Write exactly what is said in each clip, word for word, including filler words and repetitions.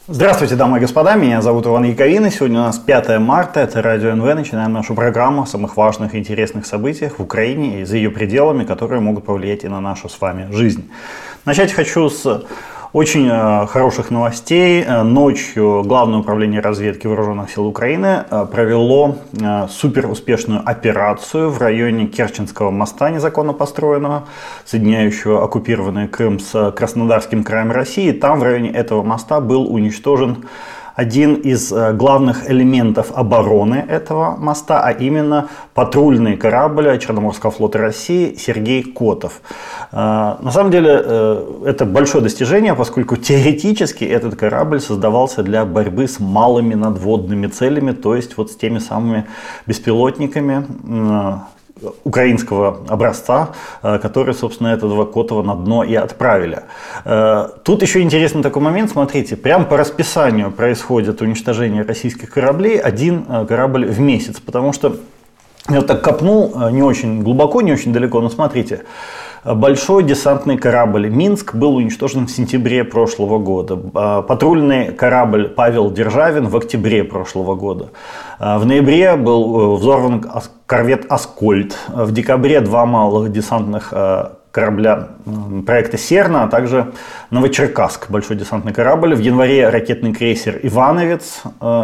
Здравствуйте, дамы и господа, меня зовут Иван Яковин, и сегодня у нас пятое марта, это Радио эн вэ, начинаем нашу программу о самых важных и интересных событиях в Украине и за ее пределами, которые могут повлиять и на нашу с вами жизнь. Начать хочу с очень э, хороших новостей. Ночью Главное управление разведки Вооруженных сил Украины э, провело э, суперуспешную операцию в районе Керченского моста, незаконно построенного, соединяющего оккупированный Крым с Краснодарским краем России. Там в районе этого моста был уничтожен один из главных элементов обороны этого моста, а именно патрульный корабль Черноморского флота России «Сергей Котов». На самом деле это большое достижение, поскольку теоретически этот корабль создавался для борьбы с малыми надводными целями, то есть вот с теми самыми беспилотниками украинского образца, которые, собственно, этого Котова на дно и отправили. Тут еще интересный такой момент, смотрите, прямо по расписанию происходит уничтожение российских кораблей, один корабль в месяц, потому что я вот так копнул не очень глубоко, не очень далеко, но смотрите, большой десантный корабль «Минск» был уничтожен в сентябре прошлого года. Патрульный корабль «Павел Державин» в октябре прошлого года. В ноябре был взорван корвет «Аскольд». В декабре два малых десантных корабля проекта «Серна», а также «Новочеркасск», большой десантный корабль. В январе ракетный крейсер «Ивановец».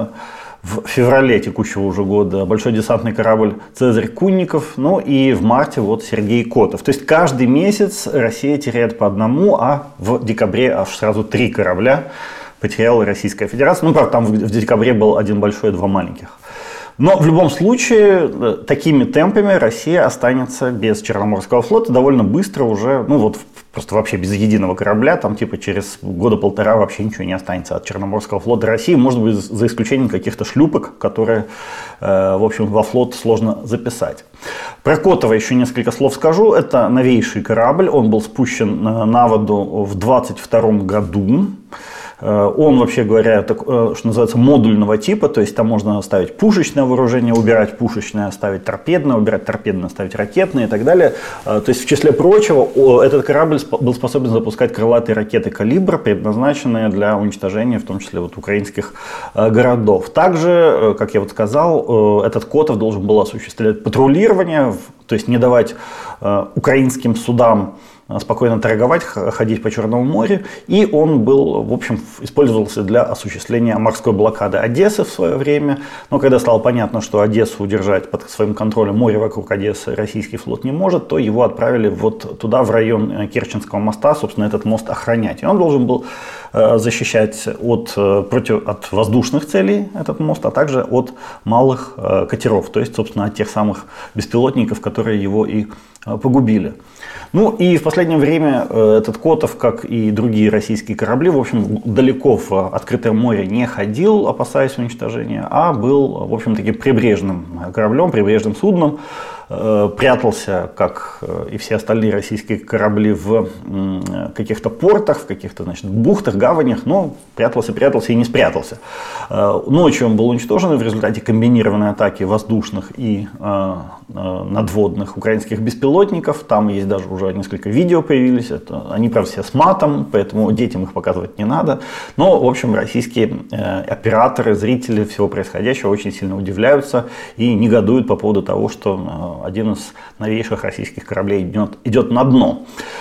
В феврале текущего уже года большой десантный корабль «Цезарь Кунников», ну и в марте вот Сергей Котов. То есть каждый месяц Россия теряет по одному, а в декабре аж сразу три корабля потеряла Российская Федерация. Ну, правда, там в декабре был один большой и два маленьких. Но в любом случае, такими темпами Россия останется без Черноморского флота довольно быстро уже, ну вот просто вообще без единого корабля, там типа через года полтора вообще ничего не останется от Черноморского флота России, может быть, за исключением каких-то шлюпок, которые, в общем, во флот сложно записать. Про Котова еще несколько слов скажу. Это новейший корабль, он был спущен на воду в двадцать втором году. Он, вообще говоря, так, что называется, модульного типа, то есть там можно ставить пушечное вооружение, убирать пушечное, ставить торпедное, убирать торпедное, ставить ракетное и так далее. То есть, в числе прочего, этот корабль был способен запускать крылатые ракеты «Калибр», предназначенные для уничтожения, в том числе, вот, украинских городов. Также, как я вот сказал, этот Котов должен был осуществлять патрулирование, то есть не давать украинским судам спокойно торговать, ходить по Черному морю, и он был, в общем, использовался для осуществления морской блокады Одессы в свое время. Но когда стало понятно, что Одессу удержать под своим контролем, море вокруг Одессы российский флот не может, то его отправили вот туда, в район Керченского моста, собственно, этот мост охранять. И он должен был защищать от, против, от воздушных целей этот мост, а также от малых катеров, то есть, собственно, от тех самых беспилотников, которые его и погубили. Ну и в последнее время этот Котов, как и другие российские корабли, в общем, далеко в открытое море не ходил, опасаясь уничтожения, а был, в общем, таким прибрежным кораблем, прибрежным судном, прятался, как и все остальные российские корабли, в каких-то портах, в каких-то, значит, бухтах, гаванях, но прятался, прятался и не спрятался. Ночью он был уничтожен в результате комбинированной атаки воздушных и надводных украинских беспилотников. Там есть даже уже несколько видео появились. Это, они, правда, все с матом, поэтому детям их показывать не надо. Но, в общем, российские операторы, зрители всего происходящего очень сильно удивляются и негодуют по поводу того, что один из новейших российских кораблей идет, идет на дно.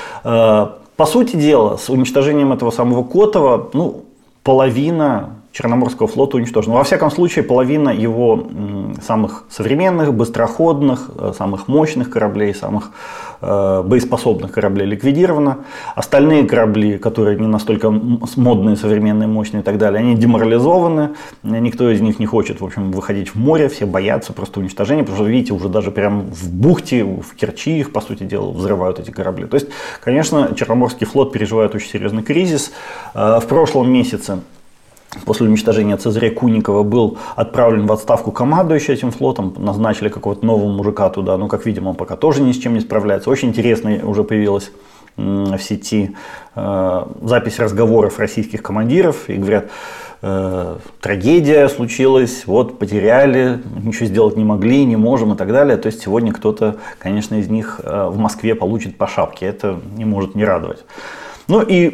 По сути дела, с уничтожением этого самого Котова, ну, половина Черноморского флота уничтожена. Во всяком случае, половина его самых современных, быстроходных, самых мощных кораблей, самых э, боеспособных кораблей ликвидирована. Остальные корабли, которые не настолько модные, современные, мощные и так далее, они деморализованы. Никто из них не хочет, в общем, выходить в море. Все боятся просто уничтожения, потому что, видите, уже даже прямо в бухте, в Керчи их, по сути дела, взрывают эти корабли. То есть, конечно, Черноморский флот переживает очень серьезный кризис. В прошлом месяце, после уничтожения Цезаря Кунникова, был отправлен в отставку командующий этим флотом, назначили какого-то нового мужика туда, но, как видим, он пока тоже ни с чем не справляется. Очень интересно уже появилась в сети э, запись разговоров российских командиров, и говорят, э, трагедия случилась, вот потеряли, ничего сделать не могли, не можем и так далее. То есть сегодня кто-то, конечно, из них э, в Москве получит по шапке, это не может не радовать. Ну и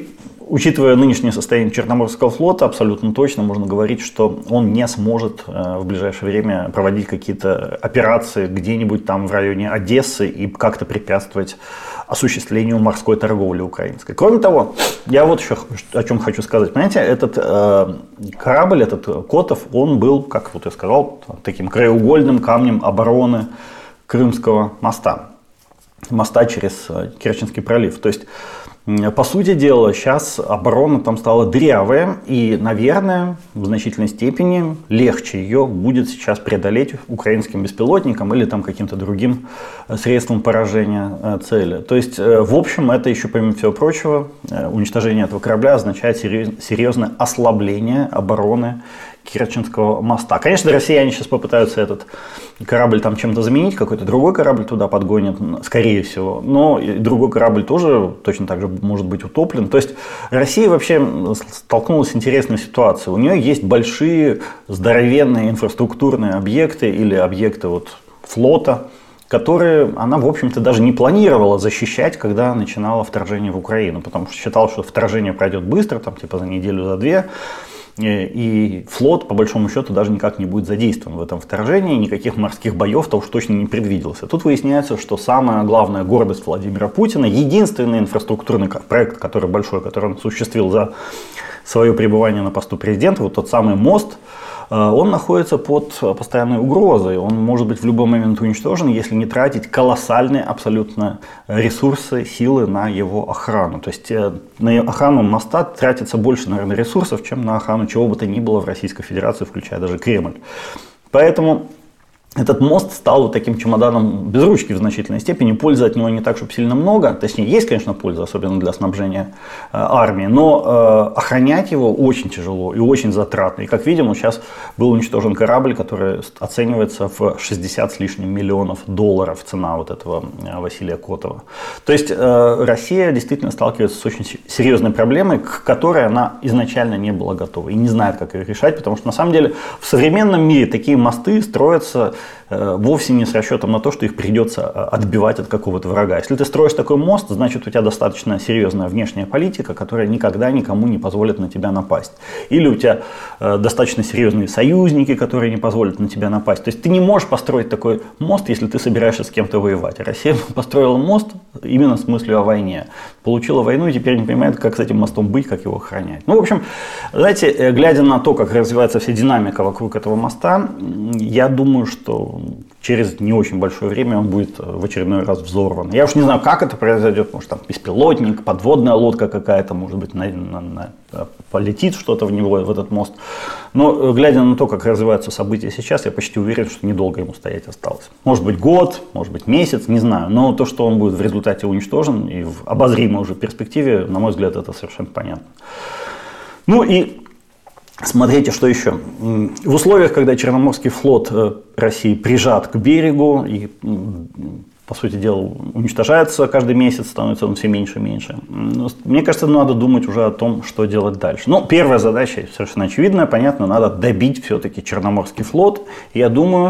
учитывая нынешнее состояние Черноморского флота, абсолютно точно можно говорить, что он не сможет в ближайшее время проводить какие-то операции где-нибудь там в районе Одессы и как-то препятствовать осуществлению морской торговли украинской. Кроме того, я вот еще о чем хочу сказать. Понимаете, этот э, корабль, этот Котов, он был, как вот я сказал, таким краеугольным камнем обороны Крымского моста. Моста через Керченский пролив. То есть, по сути дела, сейчас оборона там стала дырявая, и, наверное, в значительной степени легче ее будет сейчас преодолеть украинским беспилотникам или там каким-то другим средством поражения цели. То есть, в общем, это еще, помимо всего прочего, уничтожение этого корабля означает серьезное ослабление обороны Керченского моста. Конечно, россияне сейчас попытаются этот корабль там чем-то заменить, какой-то другой корабль туда подгонят, скорее всего. Но другой корабль тоже точно так же может быть утоплен. То есть Россия вообще столкнулась с интересной ситуацией. У нее есть большие, здоровенные инфраструктурные объекты или объекты вот флота, которые она, в общем-то, даже не планировала защищать, когда начинала вторжение в Украину. Потому что считала, что вторжение пройдет быстро, там типа за неделю, за две. И флот, по большому счету, даже никак не будет задействован в этом вторжении, никаких морских боев-то уж точно не предвиделось. А тут выясняется, что самая главная гордость Владимира Путина, единственный инфраструктурный проект, который большой, который он осуществил за свое пребывание на посту президента, вот тот самый мост, он находится под постоянной угрозой. Он может быть в любой момент уничтожен, если не тратить колоссальные абсолютно ресурсы, силы на его охрану. То есть на охрану моста тратится больше, наверное, ресурсов, чем на охрану чего бы то ни было в Российской Федерации, включая даже Кремль. Поэтому этот мост стал вот таким чемоданом без ручки в значительной степени. Пользы от него не так, чтобы сильно много. Точнее, есть, конечно, польза, особенно для снабжения э, армии. Но э, охранять его очень тяжело и очень затратно. И, как видим, сейчас был уничтожен корабль, который оценивается в шестьдесят с лишним миллионов долларов. Цена вот этого э, Василия Котова. То есть, э, Россия действительно сталкивается с очень серьезной проблемой, к которой она изначально не была готова. И не знает, как ее решать. Потому что, на самом деле, в современном мире такие мосты строятся вовсе не с расчетом на то, что их придется отбивать от какого-то врага. Если ты строишь такой мост, значит у тебя достаточно серьезная внешняя политика, которая никогда никому не позволит на тебя напасть. Или у тебя достаточно серьезные союзники, которые не позволят на тебя напасть. То есть ты не можешь построить такой мост, если ты собираешься с кем-то воевать. А Россия построила мост именно с мыслью о войне. Получила войну и теперь не понимает, как с этим мостом быть, как его охранять. Ну, в общем, знаете, глядя на то, как развивается вся динамика вокруг этого моста, я думаю, что через не очень большое время он будет в очередной раз взорван. Я уж не знаю, как это произойдет. Может, там беспилотник, подводная лодка какая-то, может быть, на, на, на, полетит что-то в него, в этот мост. Но, глядя на то, как развиваются события сейчас, я почти уверен, что недолго ему стоять осталось. Может быть, год, может быть, месяц, не знаю. Но то, что он будет в результате уничтожен и в обозримой уже перспективе, на мой взгляд, это совершенно понятно. Ну и смотрите, что еще. В условиях, когда Черноморский флот России прижат к берегу и, по сути дела, уничтожается каждый месяц, становится он все меньше и меньше, мне кажется, надо думать уже о том, что делать дальше. Ну, первая задача совершенно очевидная, понятно, надо добить все-таки Черноморский флот. И я думаю,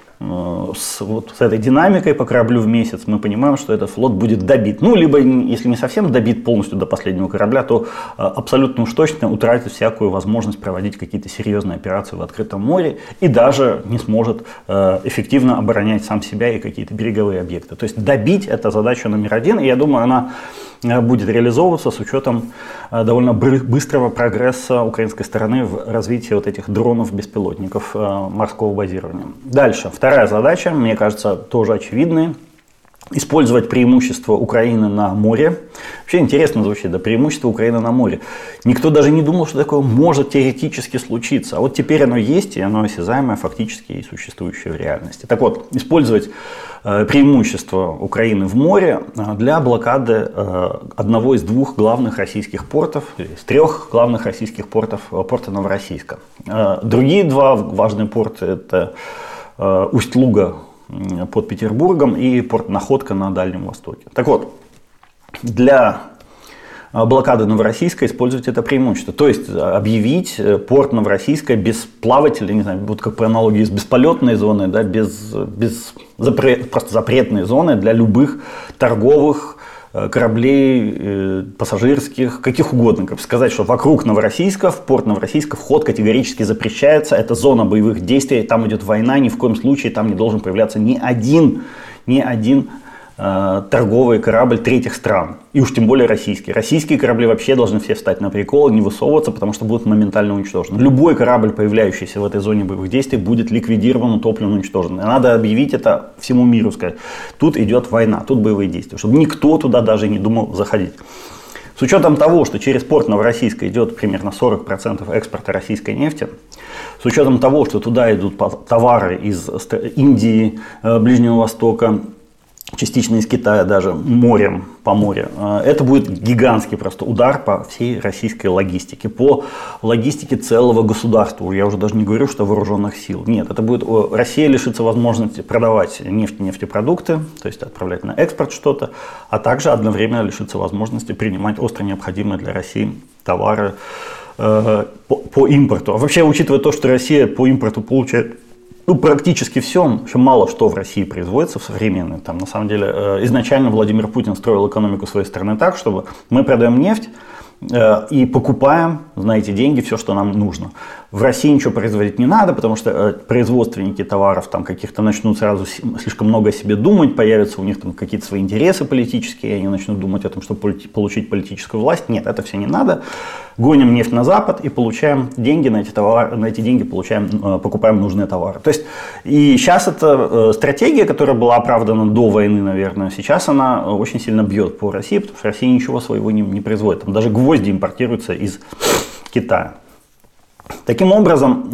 С, вот, с этой динамикой по кораблю в месяц мы понимаем, что этот флот будет добит. Ну, либо, если не совсем добит полностью до последнего корабля, то э, абсолютно уж точно утратит всякую возможность проводить какие-то серьезные операции в открытом море и даже не сможет э, эффективно оборонять сам себя и какие-то береговые объекты. То есть добить — это задача номер один, и я думаю, она будет реализовываться с учетом э, довольно быстрого прогресса украинской стороны в развитии вот этих дронов-беспилотников э, морского базирования. Дальше. Вторая задача, мне кажется, тоже очевидная. Использовать преимущество Украины на море. Вообще интересно звучит, да, преимущество Украины на море. Никто даже не думал, что такое может теоретически случиться. А вот теперь оно есть, и оно осязаемое фактически и существующее в реальности. Так вот, использовать э, преимущество Украины в море для блокады э, одного из двух главных российских портов, из трех главных российских портов, порта Новороссийска. Э, другие два важные порты — это э, Усть-Луга под Петербургом и порт Находка на Дальнем Востоке. Так вот, для блокады Новороссийска использовать это преимущество. То есть объявить порт Новороссийска без плавателей, не знаю, вот как по аналогии с бесполетной зоной, да, без, без запрет, просто запретной зоны для любых торговых кораблей, пассажирских, каких угодно. Как сказать, что вокруг Новороссийска, в порт Новороссийска вход категорически запрещается. Это зона боевых действий, там идет война, ни в коем случае там не должен появляться ни один, ни один торговый корабль третьих стран, и уж тем более российские. Российские корабли вообще должны все встать на прикол, не высовываться, потому что будут моментально уничтожены. Любой корабль, появляющийся в этой зоне боевых действий, будет ликвидирован, утоплен, уничтожен. И надо объявить это всему миру, сказать, тут идет война, тут боевые действия, чтобы никто туда даже не думал заходить. С учетом того, что через порт Новороссийска идет примерно сорок процентов экспорта российской нефти, с учетом того, что туда идут товары из Индии, Ближнего Востока, частично из Китая даже, морем, по морю. Это будет гигантский просто удар по всей российской логистике, по логистике целого государства. Я уже даже не говорю, что вооруженных сил. Нет, это будет Россия лишится возможности продавать нефть и нефтепродукты, то есть отправлять на экспорт что-то, а также одновременно лишится возможности принимать остро необходимые для России товары э, по, по импорту. А вообще, учитывая то, что Россия по импорту получает ну, практически все, еще мало что в России производится в современной. Там, на самом деле, изначально Владимир Путин строил экономику своей страны так, чтобы мы продаем нефть э, и покупаем на эти деньги все, что нам нужно. В России ничего производить не надо, потому что э, производственники товаров там каких-то начнут сразу слишком много о себе думать, появятся у них там какие-то свои интересы политические, и они начнут думать о том, чтобы полити- получить политическую власть. Нет, это все не надо. Гоним нефть на Запад и получаем деньги на эти товары, на эти деньги получаем, покупаем нужные товары. То есть и сейчас эта стратегия, которая была оправдана до войны, наверное, сейчас она очень сильно бьет по России, потому что Россия ничего своего не, не производит. Там даже гвозди импортируются из Китая. Таким образом,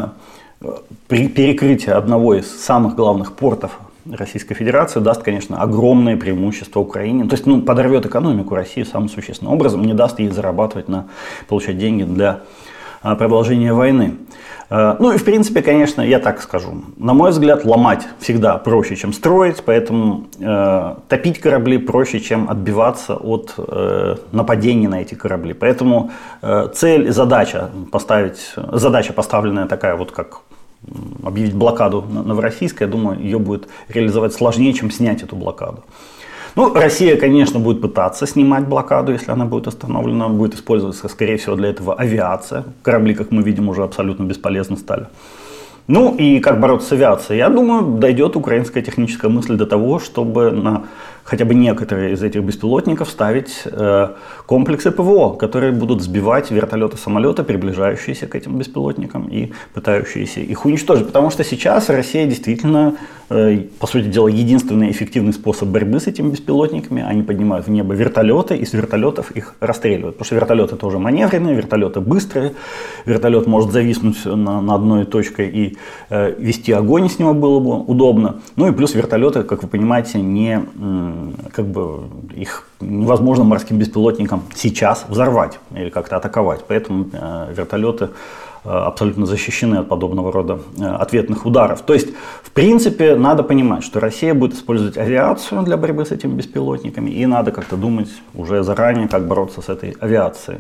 при перекрытии одного из самых главных портов Российской Федерации даст, конечно, огромное преимущество Украине. То есть ну, подорвет экономику России самым существенным образом, не даст ей зарабатывать, на, получать деньги для а, продолжения войны. А, ну и в принципе, конечно, я так скажу. На мой взгляд, ломать всегда проще, чем строить, поэтому э, топить корабли проще, чем отбиваться от э, нападений на эти корабли. Поэтому э, цель и задача поставить, задача поставленная такая вот как объявить блокаду Новороссийска, я думаю, ее будет реализовать сложнее, чем снять эту блокаду. Ну, Россия, конечно, будет пытаться снимать блокаду, если она будет остановлена. Будет использоваться, скорее всего, для этого авиация. Корабли, как мы видим, уже абсолютно бесполезны стали. Ну и как бороться с авиацией? Я думаю, дойдет украинская техническая мысль до того, чтобы на хотя бы некоторые из этих беспилотников ставить э, комплексы ПВО, которые будут сбивать вертолеты, самолеты, приближающиеся к этим беспилотникам и пытающиеся их уничтожить. Потому что сейчас Россия действительно, э, по сути дела, единственный эффективный способ борьбы с этими беспилотниками. Они поднимают в небо вертолеты и с вертолетов их расстреливают. Потому что вертолеты тоже маневренные, вертолеты быстрые. Вертолет может зависнуть на, на одной точке и э, вести огонь с него было бы удобно. Ну и плюс вертолеты, как вы понимаете, не... как бы их невозможно морским беспилотникам сейчас взорвать или как-то атаковать. Поэтому э, вертолеты э, абсолютно защищены от подобного рода э, ответных ударов. То есть, в принципе, надо понимать, что Россия будет использовать авиацию для борьбы с этими беспилотниками, и надо как-то думать уже заранее, как бороться с этой авиацией.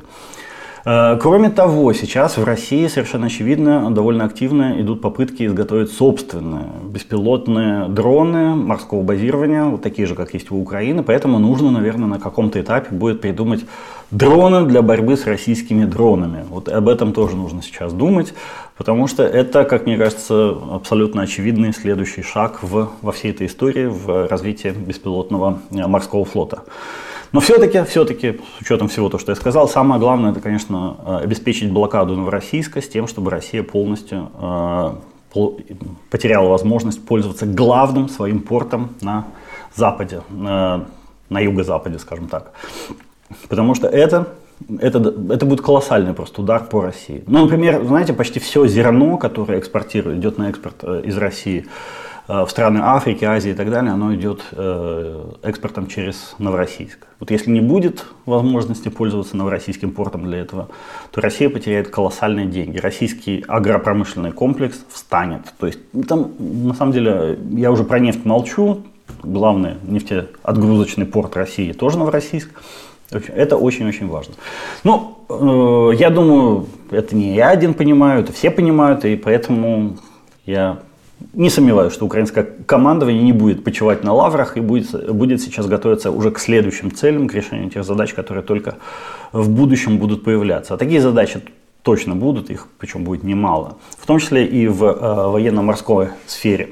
Кроме того, сейчас в России совершенно очевидно довольно активно идут попытки изготовить собственные беспилотные дроны морского базирования, вот такие же, как есть у Украины. Поэтому нужно, наверное, на каком-то этапе будет придумать дроны для борьбы с российскими дронами. Вот об этом тоже нужно сейчас думать, потому что это, как мне кажется, абсолютно очевидный следующий шаг в, во всей этой истории в развитии беспилотного морского флота. Но все-таки, все-таки, с учетом всего того, что я сказал, самое главное, это, конечно, обеспечить блокаду Новороссийска с тем, чтобы Россия полностью э, потеряла возможность пользоваться главным своим портом на Западе, э, на юго-западе, скажем так. Потому что это, это, это будет колоссальный просто удар по России. Ну, например, знаете, почти все зерно, которое экспортирует, идет на экспорт из России в страны Африки, Азии и так далее, оно идет э, экспортом через Новороссийск. Вот если не будет возможности пользоваться новороссийским портом для этого, то Россия потеряет колоссальные деньги. Российский агропромышленный комплекс встанет. То есть там, на самом деле, я уже про нефть молчу. Главный нефтеотгрузочный порт России тоже Новороссийск. Это очень-очень важно. Ну, э, я думаю, это не я один понимаю, это все понимают, и поэтому я Не сомневаюсь, что украинское командование не будет почивать на лаврах и будет, будет сейчас готовиться уже к следующим целям, к решению тех задач, которые только в будущем будут появляться. А такие задачи точно будут, их причем будет немало, в том числе и в э, военно-морской сфере.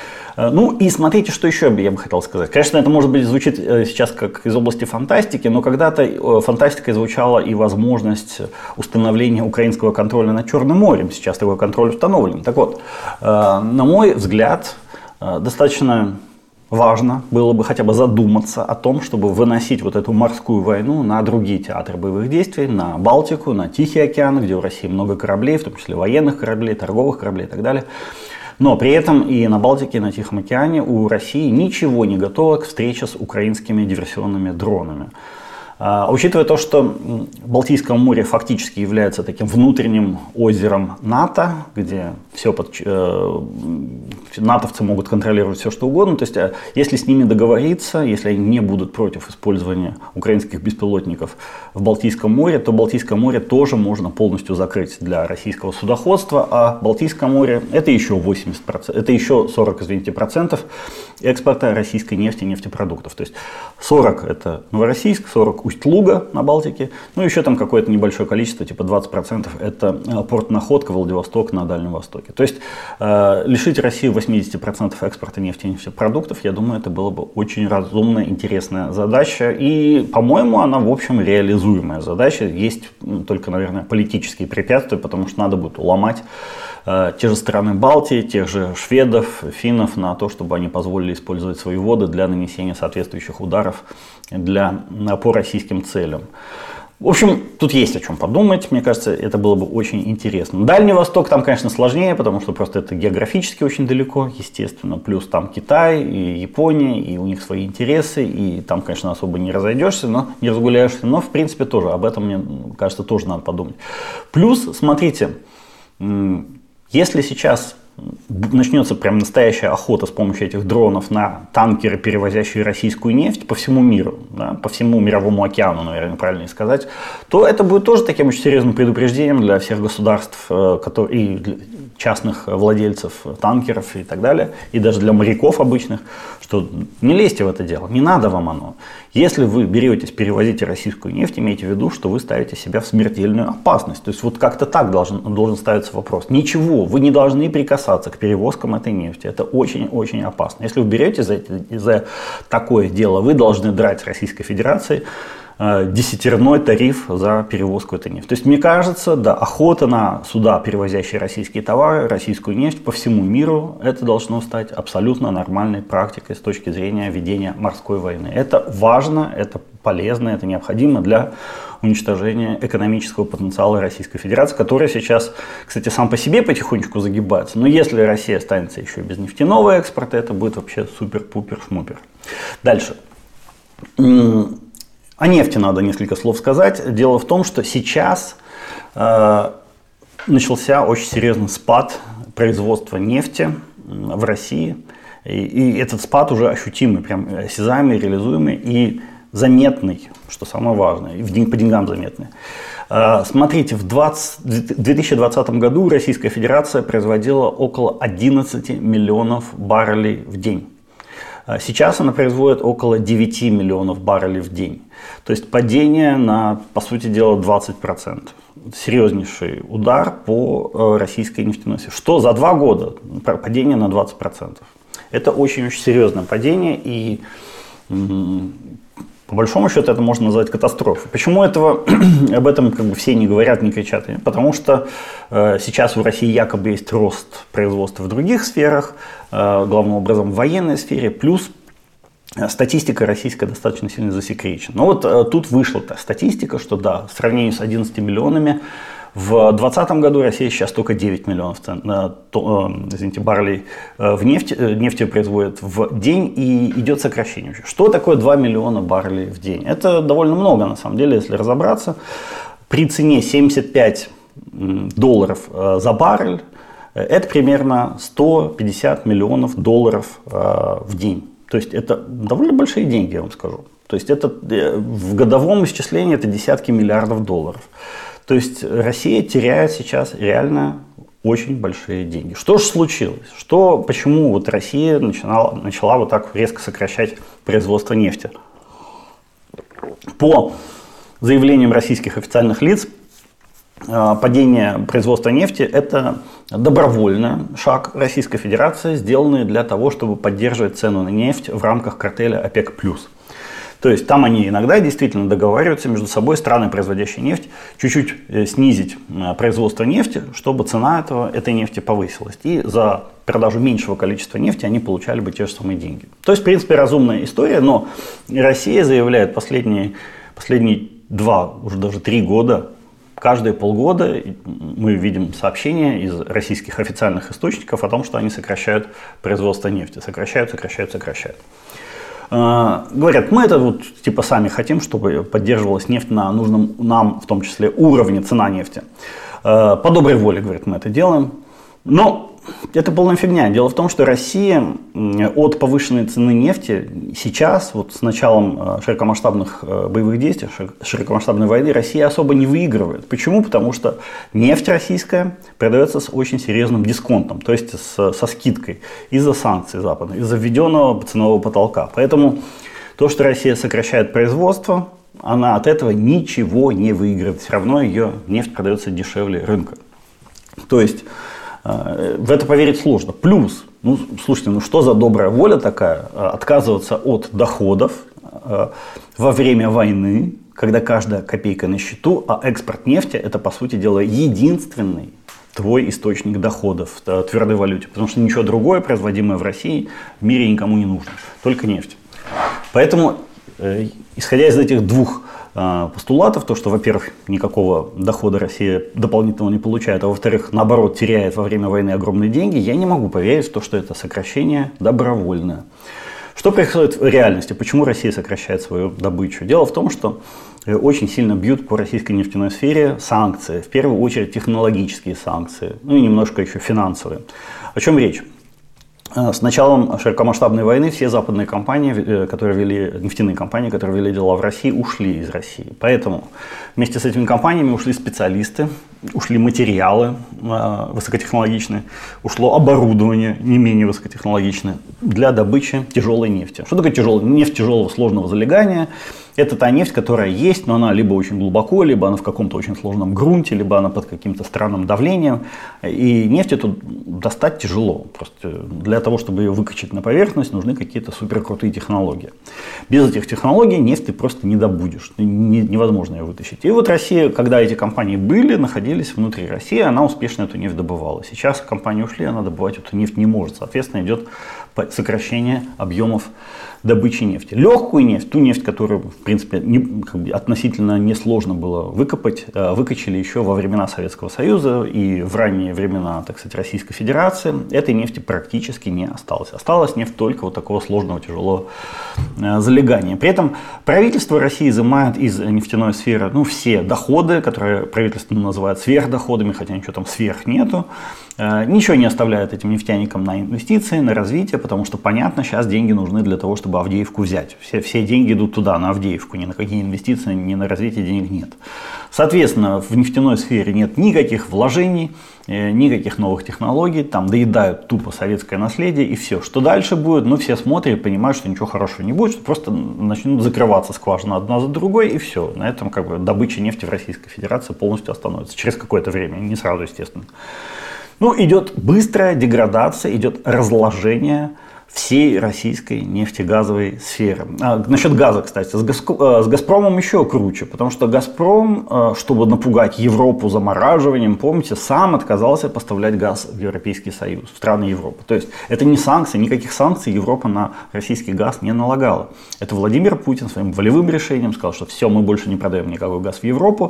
Ну и смотрите, что еще я бы хотел сказать. Конечно, это может быть звучит сейчас как из области фантастики, но когда-то фантастикой звучала и возможность установления украинского контроля над Черным морем. Сейчас такой контроль установлен. Так вот, на мой взгляд, достаточно важно было бы хотя бы задуматься о том, чтобы выносить вот эту морскую войну на другие театры боевых действий, на Балтику, на Тихий океан, где у России много кораблей, в том числе военных кораблей, торговых кораблей и так далее. Но при этом и на Балтике, и на Тихом океане у России ничего не готово к встрече с украинскими диверсионными дронами. А, учитывая то, что Балтийское море фактически является таким внутренним озером НАТО, где все под, э, натовцы могут контролировать все, что угодно, то есть если с ними договориться, если они не будут против использования украинских беспилотников в Балтийском море, то Балтийское море тоже можно полностью закрыть для российского судоходства, а Балтийское море это еще восемьдесят процентов, это еще сорок, извините, процентов экспорта российской нефти и нефтепродуктов. То есть сорок это Новороссийск, сорок Усть-Луга на Балтике, ну еще там какое-то небольшое количество, типа двадцать процентов это порт Находка, Владивосток на Дальнем Востоке. То есть э, лишить Россию восемьдесят процентов экспорта нефти и нефтепродуктов, я думаю, это было бы очень разумная, интересная задача. И, по-моему, она, в общем, реализуемая задача. Есть только, наверное, политические препятствия, потому что надо будет уломать э, те же страны Балтии, тех же шведов, финнов на то, чтобы они позволили использовать свои воды для нанесения соответствующих ударов для, по российским целям. В общем, тут есть о чем подумать, мне кажется, это было бы очень интересно. Дальний Восток там, конечно, сложнее, потому что просто это географически очень далеко, естественно, плюс там Китай и Япония, и у них свои интересы, и там, конечно, особо не разойдешься, но не разгуляешься, но, в принципе, тоже об этом, мне кажется, тоже надо подумать. Плюс, смотрите, если сейчас начнется прям настоящая охота с помощью этих дронов на танкеры, перевозящие российскую нефть по всему миру, да, по всему мировому океану, наверное, правильно сказать, то это будет тоже таким очень серьезным предупреждением для всех государств которые, и для частных владельцев танкеров и так далее, и даже для моряков обычных, что не лезьте в это дело, не надо вам оно. Если вы беретесь, перевозите российскую нефть, имейте в виду, что вы ставите себя в смертельную опасность. То есть вот как-то так должен, должен ставиться вопрос. Ничего, вы не должны прикасаться к перевозкам этой нефти. Это очень-очень опасно. Если вы берете за, за такое дело, вы должны драть с Российской Федерации э, десятерной тариф за перевозку этой нефти. То есть мне кажется, да, охота на суда, перевозящие российские товары, российскую нефть по всему миру, это должно стать абсолютно нормальной практикой с точки зрения ведения морской войны. Это важно, это полезно, это необходимо для уничтожения экономического потенциала Российской Федерации, которая сейчас, кстати, сам по себе потихонечку загибается. Но если Россия останется еще без нефтяного экспорта, это будет вообще супер-пупер-шмупер. Дальше. О нефти надо несколько слов сказать. Дело в том, что сейчас э, начался очень серьезный спад производства нефти в России. И, и этот спад уже ощутимый, прям осязаемый, реализуемый и заметный, что самое важное, и в день, по деньгам заметный. Смотрите, в две тысячи двадцатом году Российская Федерация производила около одиннадцати миллионов баррелей в день. Сейчас она производит около девяти миллионов баррелей в день. То есть падение на, по сути дела, двадцать процентов. Серьезнейший удар по российской нефтяной сфере. Что за два года падение на двадцать процентов. Это очень-очень серьезное падение, и по большому счету это можно назвать катастрофой. Почему этого, об этом как бы все не говорят, не кричат? Потому что э, сейчас в России якобы есть рост производства в других сферах, э, главным образом в военной сфере, плюс статистика российская достаточно сильно засекречена. Но вот э, тут вышла та статистика, что да, в сравнении с одиннадцатью миллионами, в двадцатом году Россия сейчас только девять миллионов цен, э, то, э, извините, баррелей э, в нефть, э, нефти производит в день, и идет сокращение. Что такое два миллиона баррелей в день? Это довольно много, на самом деле, если разобраться. При цене семьдесят пять долларов э, за баррель, э, это примерно сто пятьдесят миллионов долларов э, в день. То есть это довольно большие деньги, я вам скажу. То есть это э, в годовом исчислении это десятки миллиардов долларов. То есть Россия теряет сейчас реально очень большие деньги. Что же случилось? Что, почему вот Россия начинала, начала вот так резко сокращать производство нефти? По заявлениям российских официальных лиц, падение производства нефти – это добровольный шаг Российской Федерации, сделанный для того, чтобы поддерживать цену на нефть в рамках картеля ОПЕК+. То есть там они иногда действительно договариваются между собой, страны, производящие нефть, чуть-чуть снизить производство нефти, чтобы цена этого, этой нефти повысилась. И за продажу меньшего количества нефти они получали бы те же самые деньги. То есть, в принципе, разумная история, но Россия заявляет последние, последние два, уже даже три года, каждые полгода мы видим сообщения из российских официальных источников о том, что они сокращают производство нефти. Сокращают, сокращают, сокращают. Говорят, мы это вот типа сами хотим, чтобы поддерживалась нефть на нужном нам, в том числе, уровне, цена нефти. По доброй воле, говорят, мы это делаем. Но это полная фигня. Дело в том, что Россия от повышенной цены нефти сейчас, вот с началом широкомасштабных боевых действий, широкомасштабной войны, Россия особо не выигрывает. Почему? Потому что нефть российская продается с очень серьезным дисконтом, то есть с, со скидкой из-за санкций западных, из-за введенного ценового потолка. Поэтому то, что Россия сокращает производство, она от этого ничего не выигрывает. Все равно ее нефть продается дешевле рынка. То есть в это поверить сложно. Плюс, ну, слушайте, ну что за добрая воля такая, отказываться от доходов во время войны, когда каждая копейка на счету, а экспорт нефти – это, по сути дела, единственный твой источник доходов в твердой валюте. Потому что ничего другое, производимое в России, в мире никому не нужно. Только нефть. Поэтому, исходя из этих двух постулатов, то, что, во-первых, никакого дохода Россия дополнительного не получает, а во-вторых, наоборот, теряет во время войны огромные деньги, я не могу поверить в то, что это сокращение добровольное. Что происходит в реальности? Почему Россия сокращает свою добычу? Дело в том, что очень сильно бьют по российской нефтяной сфере санкции, в первую очередь технологические санкции, ну и немножко еще финансовые. О чем речь? С началом широкомасштабной войны все западные компании, которые вели, нефтяные компании, которые вели дела в России, ушли из России. Поэтому вместе с этими компаниями ушли специалисты, ушли материалы высокотехнологичные, ушло оборудование не менее высокотехнологичное для добычи тяжелой нефти. Что такое тяжелая нефть тяжелого сложного залегания? Это та нефть, которая есть, но она либо очень глубоко, либо она в каком-то очень сложном грунте, либо она под каким-то странным давлением. И нефть эту достать тяжело. Просто для того, чтобы ее выкачать на поверхность, нужны какие-то суперкрутые технологии. Без этих технологий нефть ты просто не добудешь. Невозможно ее вытащить. И вот Россия, когда эти компании были, находились внутри России, она успешно эту нефть добывала. Сейчас компании ушли, она добывать эту нефть не может. Соответственно, идет сокращение объемов добычи нефти. Легкую нефть, ту нефть, которую, в принципе, не, как бы, относительно несложно было выкопать, выкачали еще во времена Советского Союза и в ранние времена, так сказать, Российской Федерации. Этой нефти практически не осталось. Осталась нефть только вот такого сложного, тяжелого залегания. При этом правительство России изымает из нефтяной сферы, ну, все доходы, которые правительство называет сверхдоходами, хотя ничего там сверх нету. Ничего не оставляет этим нефтяникам на инвестиции, на развитие, потому что, понятно, сейчас деньги нужны для того, чтобы Авдеевку взять. Все, все деньги идут туда, на Авдеевку, ни на какие инвестиции, ни на развитие денег нет. Соответственно, в нефтяной сфере нет никаких вложений, никаких новых технологий, там доедают тупо советское наследие и все. Что дальше будет? Ну, все смотрят и понимают, что ничего хорошего не будет, что просто начнут закрываться скважины одна за другой и все. На этом как бы добыча нефти в Российской Федерации полностью остановится. Через какое-то время, не сразу, естественно. Ну, идет быстрая деградация, идет разложение всей российской нефтегазовой сферы. А, насчет газа, кстати, с, Газко, с «Газпромом» еще круче, потому что «Газпром», чтобы напугать Европу замораживанием, помните, сам отказался поставлять газ в Европейский Союз, в страны Европы. То есть это не санкции, никаких санкций Европа на российский газ не налагала. Это Владимир Путин своим волевым решением сказал, что все, мы больше не продаем никакой газ в Европу,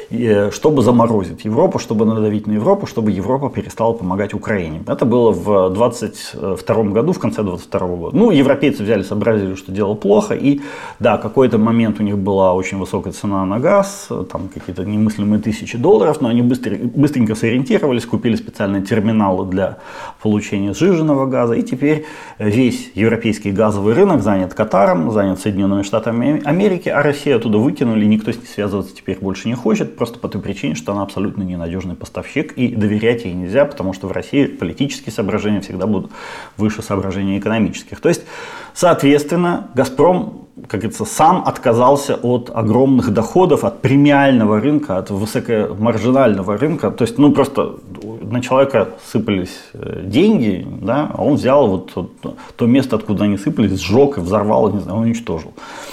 чтобы заморозить Европу, чтобы надавить на Европу, чтобы Европа перестала помогать Украине. Это было в двадцать втором году, в конце двадцать двадцать второго года. Ну, европейцы взяли, сообразили, что дело плохо, и да, какой-то момент у них была очень высокая цена на газ, там какие-то немыслимые тысячи долларов, но они быстро, быстренько сориентировались, купили специальные терминалы для получения сжиженного газа, и теперь весь европейский газовый рынок занят Катаром, занят Соединенными Штатами Америки, а Россию оттуда выкинули, и никто с ней связываться теперь больше не хочет, просто по той причине, что она абсолютно ненадежный поставщик, и доверять ей нельзя, потому что в России политические соображения всегда будут выше соображений экономических. То есть, соответственно, «Газпром», как говорится, сам отказался от огромных доходов, от премиального рынка, от высокомаржинального рынка. То есть, ну, просто на человека сыпались деньги, да, а он взял вот то место, откуда они сыпались, сжег, взорвал, не знаю, уничтожил.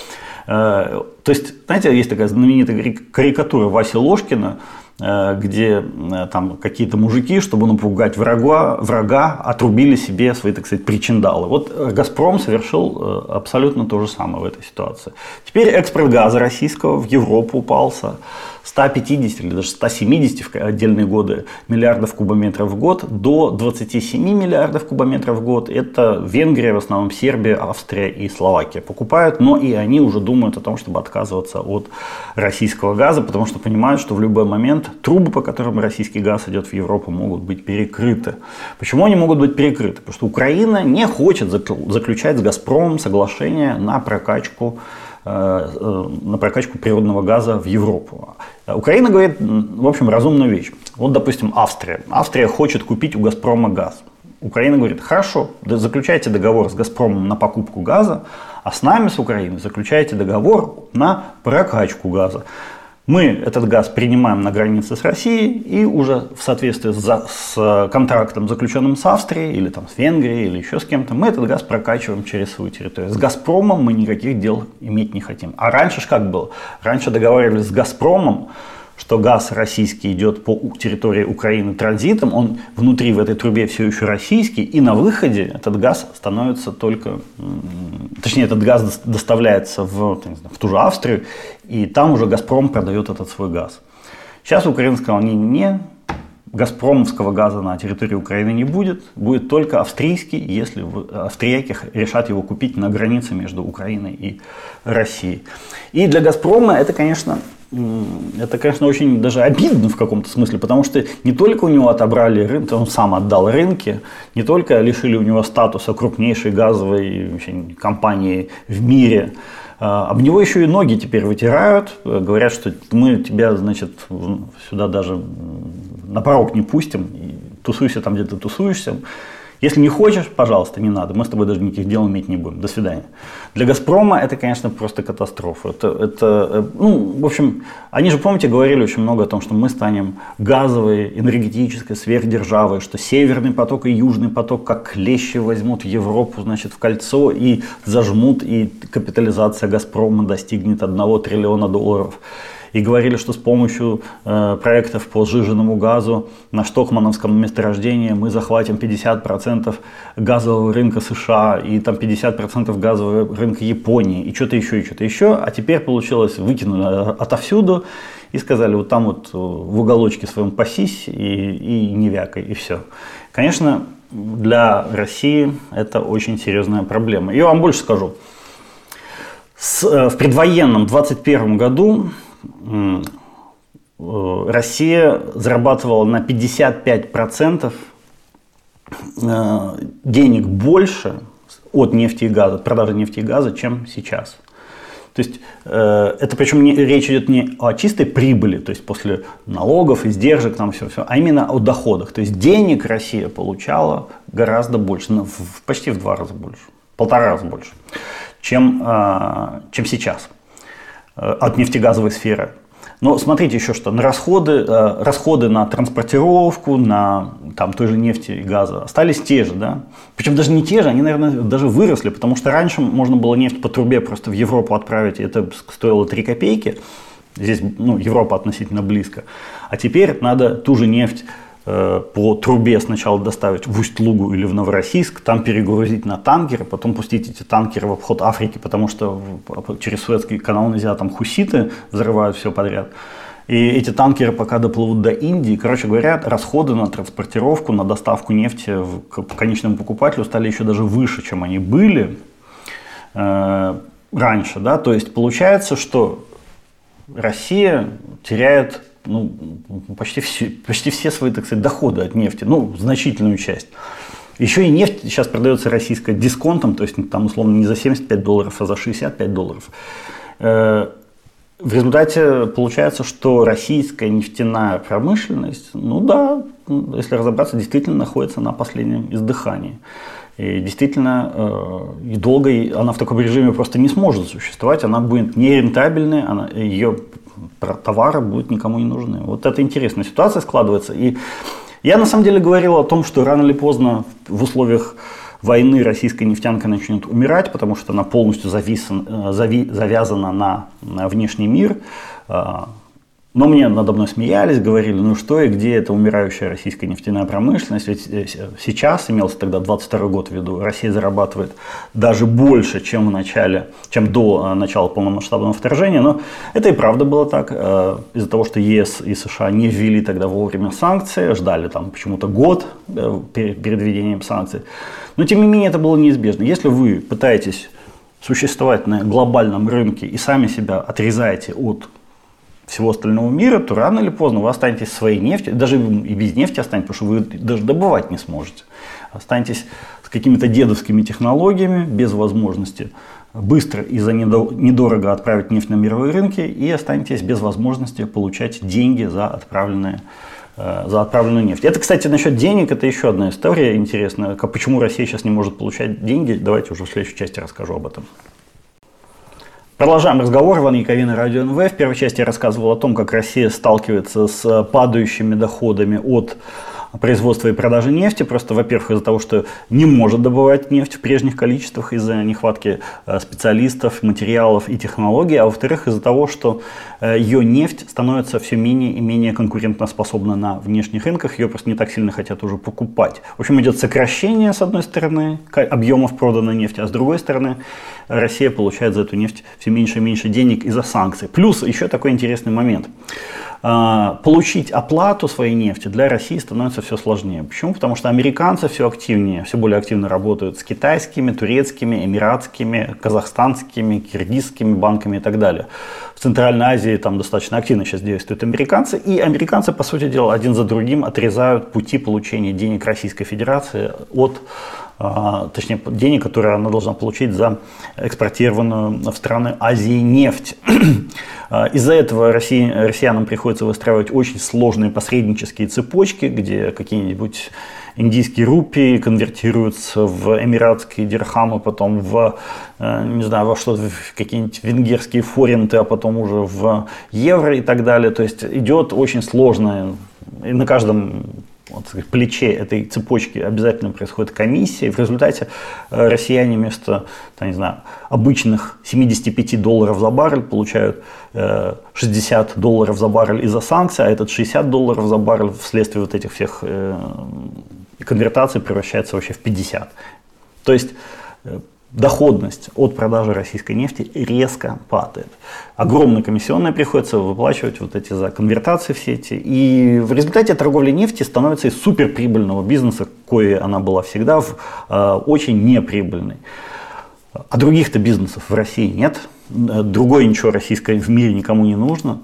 То есть, знаете, есть такая знаменитая карикатура Васи Ложкина, где там какие-то мужики, чтобы напугать врага, врага, отрубили себе свои, так сказать, причиндалы. Вот «Газпром» совершил абсолютно то же самое в этой ситуации. Теперь экспорт газа российского в Европу упал со ста пятидесяти или даже ста семидесяти в отдельные годы миллиардов кубометров в год до двадцати семи миллиардов кубометров в год. Это Венгрия, в основном Сербия, Австрия и Словакия покупают, но и они уже думают о том, чтобы отказываться от российского газа, потому что понимают, что в любой момент трубы, по которым российский газ идет в Европу, могут быть перекрыты. Почему они могут быть перекрыты? Потому что Украина не хочет заключать с «Газпромом» соглашение на прокачку на прокачку природного газа в Европу. Украина говорит, в общем, разумную вещь. Вот, допустим, Австрия. Австрия хочет купить у «Газпрома» газ. Украина говорит, хорошо, заключайте договор с «Газпромом» на покупку газа, а с нами, с Украиной, заключайте договор на прокачку газа. Мы этот газ принимаем на границе с Россией и уже в соответствии с, с контрактом, заключенным с Австрией или там, с Венгрией или еще с кем-то, мы этот газ прокачиваем через свою территорию. С «Газпромом» мы никаких дел иметь не хотим. А раньше ж как было? Раньше договаривались с «Газпромом», что газ российский идет по территории Украины транзитом, он внутри в этой трубе все еще российский, и на выходе этот газ становится только, точнее, этот газ доставляется в, в ту же Австрию, и там уже «Газпром» продает этот свой газ. Сейчас Украина сказала, не, не, «Газпромовского» газа на территории Украины не будет, будет только австрийский, если австрияки решат его купить на границе между Украиной и Россией. И для «Газпрома» это, конечно, это, конечно, очень даже обидно в каком-то смысле, потому что не только у него отобрали рынки, он сам отдал рынки, не только лишили у него статуса крупнейшей газовой компании в мире, об него еще и ноги теперь вытирают, говорят, что мы тебя, значит, сюда даже на порог не пустим, тусуйся там, где ты тусуешься. Если не хочешь, пожалуйста, не надо, мы с тобой даже никаких дел иметь не будем. До свидания. Для «Газпрома» это, конечно, просто катастрофа. Это, это, ну, в общем, они же, помните, говорили очень много о том, что мы станем газовой, энергетической сверхдержавой, что Северный поток и Южный поток как клещи возьмут Европу, значит, в кольцо и зажмут, и капитализация «Газпрома» достигнет одного триллиона долларов. И говорили, что с помощью э, проектов по сжиженному газу на Штокмановском месторождении мы захватим пятьдесят процентов газового рынка США и там пятьдесят процентов газового рынка Японии и что-то еще, и что-то еще. А теперь получилось, выкинули отовсюду и сказали, вот там вот в уголочке своем пасись и, и не вякай, и все. Конечно, для России это очень серьезная проблема. Я вам больше скажу. С, в предвоенном двадцать первом году Россия зарабатывала на пятьдесят пять процентов денег больше от нефти и газа, от продажи нефти и газа, чем сейчас. То есть это причем не, речь идет не о чистой прибыли, то есть после налогов, издержек, там все, все, а именно о доходах. То есть денег Россия получала гораздо больше, ну, в, почти в два раза больше, полтора раза больше, чем, чем сейчас от нефтегазовой сферы. Но смотрите еще что, на расходы, расходы на транспортировку, на там, той же нефти и газа остались те же, да? Причем даже не те же, они, наверное, даже выросли, потому что раньше можно было нефть по трубе просто в Европу отправить, и это стоило три копейки, здесь, ну, Европа относительно близко, а теперь надо ту же нефть по трубе сначала доставить в Усть-Лугу или в Новороссийск, там перегрузить на танкеры, потом пустить эти танкеры в обход Африки, потому что через Суэцкий канал нельзя, там хуситы взрывают все подряд. И эти танкеры пока доплывут до Индии, короче говоря, расходы на транспортировку, на доставку нефти к конечному покупателю стали еще даже выше, чем они были э, раньше. Да? То есть получается, что Россия теряет ну, почти, все, почти все свои, так сказать, доходы от нефти, ну, значительную часть. Еще и нефть сейчас продается российская дисконтом, то есть там условно не за семьдесят пять долларов, а за шестьдесят пять долларов. Э, В результате получается, что российская нефтяная промышленность, ну да, если разобраться, действительно находится на последнем издыхании. И действительно, э, и долго она в таком режиме просто не сможет существовать, она будет нерентабельной, она, ее товары будут никому не нужны. Вот это интересная ситуация складывается. И я на самом деле говорил о том, что рано или поздно в условиях войны российская нефтянка начнет умирать, потому что она полностью зависан, зави, завязана на, на внешний мир. Но мне надо мной смеялись, говорили, ну что и где эта умирающая российская нефтяная промышленность. Ведь сейчас, имелся тогда двадцать второй год в виду, Россия зарабатывает даже больше, чем, в начале, чем до начала полномасштабного вторжения. Но это и правда было так. Из-за того, что ЕС и США не ввели тогда вовремя санкции, ждали там почему-то год перед введением санкций. Но тем не менее это было неизбежно. Если вы пытаетесь существовать на глобальном рынке и сами себя отрезаете от всего остального мира, то рано или поздно вы останетесь своей нефтью, даже и без нефти останетесь, потому что вы даже добывать не сможете. Останетесь с какими-то дедовскими технологиями, без возможности быстро и за недорого отправить нефть на мировые рынки, и останетесь без возможности получать деньги за отправленные за отправленную нефть. Это, кстати, насчет денег, это еще одна история интересная. Почему Россия сейчас не может получать деньги, давайте уже в следующей части расскажу об этом. Продолжаем разговор. Иван Яковина, Радио эн вэ. В первой части я рассказывал о том, как Россия сталкивается с падающими доходами от производства и продажи нефти. Просто, во-первых, из-за того, что не может добывать нефть в прежних количествах, из-за нехватки специалистов, материалов и технологий. А во-вторых, из-за того, что ее нефть становится все менее и менее конкурентоспособна на внешних рынках. Ее просто не так сильно хотят уже покупать. В общем, идет сокращение, с одной стороны, объемов проданной нефти, а с другой стороны, Россия получает за эту нефть все меньше и меньше денег из-за санкций. Плюс еще такой интересный момент. Получить оплату своей нефти для России становится все сложнее. Почему? Потому что американцы все активнее, все более активно работают с китайскими, турецкими, эмиратскими, казахстанскими, киргизскими банками и так далее. В Центральной Азии там достаточно активно сейчас действуют американцы. И американцы, по сути дела, один за другим отрезают пути получения денег Российской Федерации от, точнее, денег, которые она должна получить за экспортированную в страны Азии нефть. Из-за этого России, россиянам приходится выстраивать очень сложные посреднические цепочки, где какие-нибудь индийские рупии конвертируются в эмиратские дирхамы, потом в, не знаю, во что, в какие-нибудь венгерские форинты, а потом уже в евро и так далее. То есть идет очень сложное, и на каждом вот, плече этой цепочки обязательно происходит комиссия, и в результате россияне вместо, там, не знаю, обычных семидесяти пяти долларов за баррель получают э, шестьдесят долларов за баррель из-за санкций, а этот шестьдесят долларов за баррель вследствие вот этих всех э, конвертаций превращается вообще в пятьдесят. То есть э, доходность от продажи российской нефти резко падает. Огромные комиссионные приходится выплачивать вот эти за конвертации все эти. И в результате торговля нефти становится из суперприбыльного бизнеса, кое она была всегда, в э, очень неприбыльной. А других-то бизнесов в России нет. Другое ничего российское в мире никому не нужно.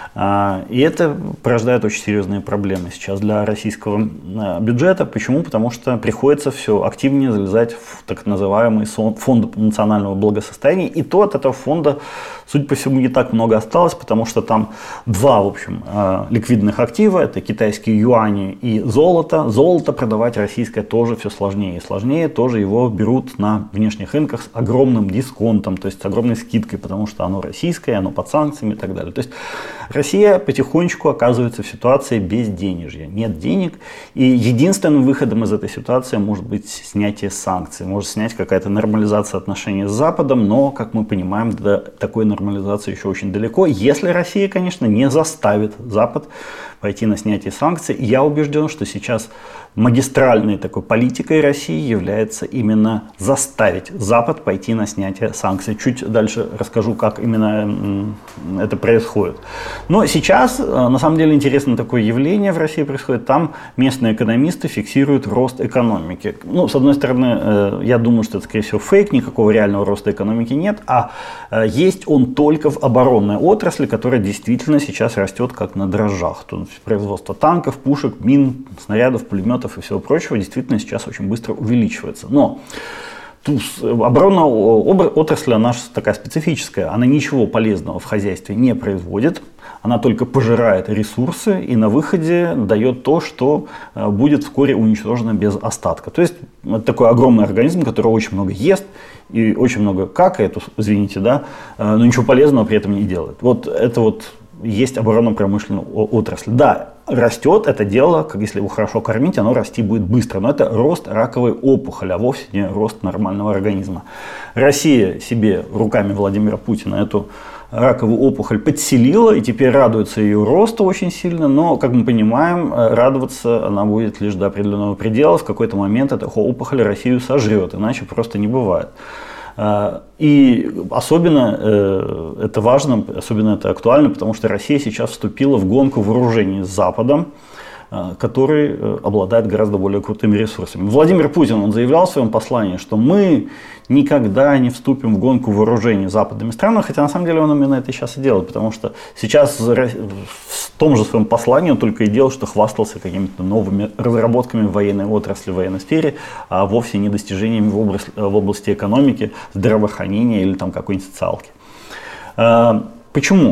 И это порождает очень серьезные проблемы сейчас для российского бюджета. Почему? Потому что приходится все активнее залезать в так называемый фонд национального благосостояния. И то от этого фонда, судя по всему, не так много осталось, потому что там два, в общем, ликвидных актива. Это китайские юани и золото. Золото продавать российское тоже все сложнее и сложнее. Тоже его берут на внешних рынках с огромным дисконтом, то есть с огромной скидкой, потому что оно российское, оно под санкциями и так далее. То есть Россия потихонечку оказывается в ситуации безденежья. Нет денег. И единственным выходом из этой ситуации может быть снятие санкций. Может снять какая-то нормализация отношений с Западом. Но, как мы понимаем, до такой нормализации еще очень далеко. Если Россия, конечно, не заставит Запад пойти на снятие санкций. И я убежден, что сейчас магистральной такой политикой России является именно заставить Запад пойти на снятие санкций. Чуть дальше расскажу, как именно это происходит. Но сейчас, на самом деле, интересное такое явление в России происходит. Там местные экономисты фиксируют рост экономики. Ну, с одной стороны, я думаю, что это, скорее всего, фейк, никакого реального роста экономики нет, а есть он только в оборонной отрасли, которая действительно сейчас растет как на дрожжах. Тут производство танков, пушек, мин, снарядов, пулеметов и всего прочего действительно сейчас очень быстро увеличивается. Но оборонная отрасль, она же такая специфическая, она ничего полезного в хозяйстве не производит, она только пожирает ресурсы и на выходе дает то, что будет вскоре уничтожено без остатка. То есть это такой огромный организм, который очень много ест и очень много какает, извините, да, но ничего полезного при этом не делает. Вот это вот есть оборонно-промышленная отрасль. Да, растет это дело, как если его хорошо кормить, оно расти будет быстро. Но это рост раковой опухоли, а вовсе не рост нормального организма. Россия себе руками Владимира Путина эту раковую опухоль подселила и теперь радуется ее росту очень сильно. Но, как мы понимаем, радоваться она будет лишь до определенного предела. В какой-то момент эта опухоль Россию сожрет, иначе просто не бывает. И особенно э, это важно, особенно это актуально, потому что Россия сейчас вступила в гонку вооружений с Западом, э, который э, обладает гораздо более крутыми ресурсами. Владимир Путин, он заявлял в своем послании, что мы никогда не вступим в гонку вооружений с западными странами, хотя на самом деле он именно это сейчас и делает, потому что сейчас в том же своем послании он только и делал, что хвастался какими-то новыми разработками в военной отрасли, в военной сфере, а вовсе не достижениями в области, в области экономики, здравоохранения или там какой-нибудь социалки. Почему?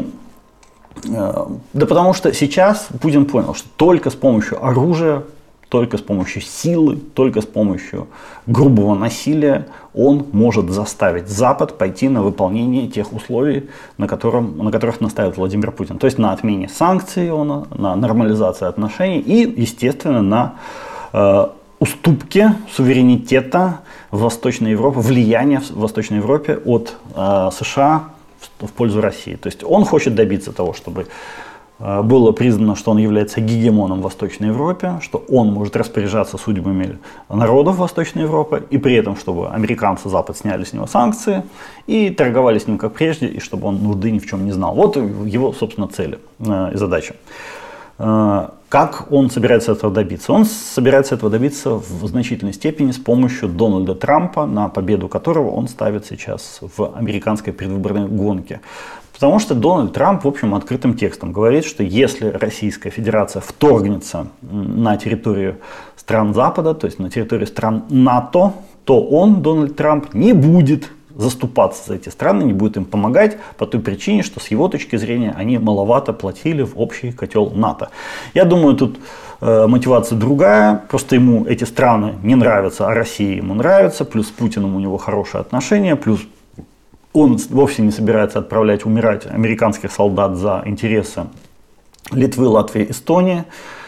Да потому что сейчас Путин понял, что только с помощью оружия, только с помощью силы, только с помощью грубого насилия он может заставить Запад пойти на выполнение тех условий, на, котором, на которых настаивает Владимир Путин. То есть на отмене санкций, он, на нормализации отношений и, естественно, на э, уступке суверенитета в Восточной Европе, влияния в Восточной Европе от э, США в, в пользу России. То есть он хочет добиться того, чтобы было признано, что он является гегемоном в Восточной Европе, что он может распоряжаться судьбами народов Восточной Европы, и при этом, чтобы американцы, Запад сняли с него санкции и торговали с ним как прежде, и чтобы он нужды ни в чем не знал. Вот его, собственно, цели и задача. Как он собирается этого добиться? Он собирается этого добиться в значительной степени с помощью Дональда Трампа, на победу которого он ставит сейчас в американской предвыборной гонке. Потому что Дональд Трамп, в общем, открытым текстом говорит, что если Российская Федерация вторгнется на территорию стран Запада, то есть на территорию стран НАТО, то он, Дональд Трамп, не будет заступаться за эти страны, не будет им помогать по той причине, что с его точки зрения они маловато платили в общий котел НАТО. Я думаю, тут э, мотивация другая, просто ему эти страны не нравятся, а Россия ему нравится, плюс с Путиным у него хорошие отношения, плюс он вовсе не собирается отправлять умирать американских солдат за интересы Литвы, Латвии, Эстонии.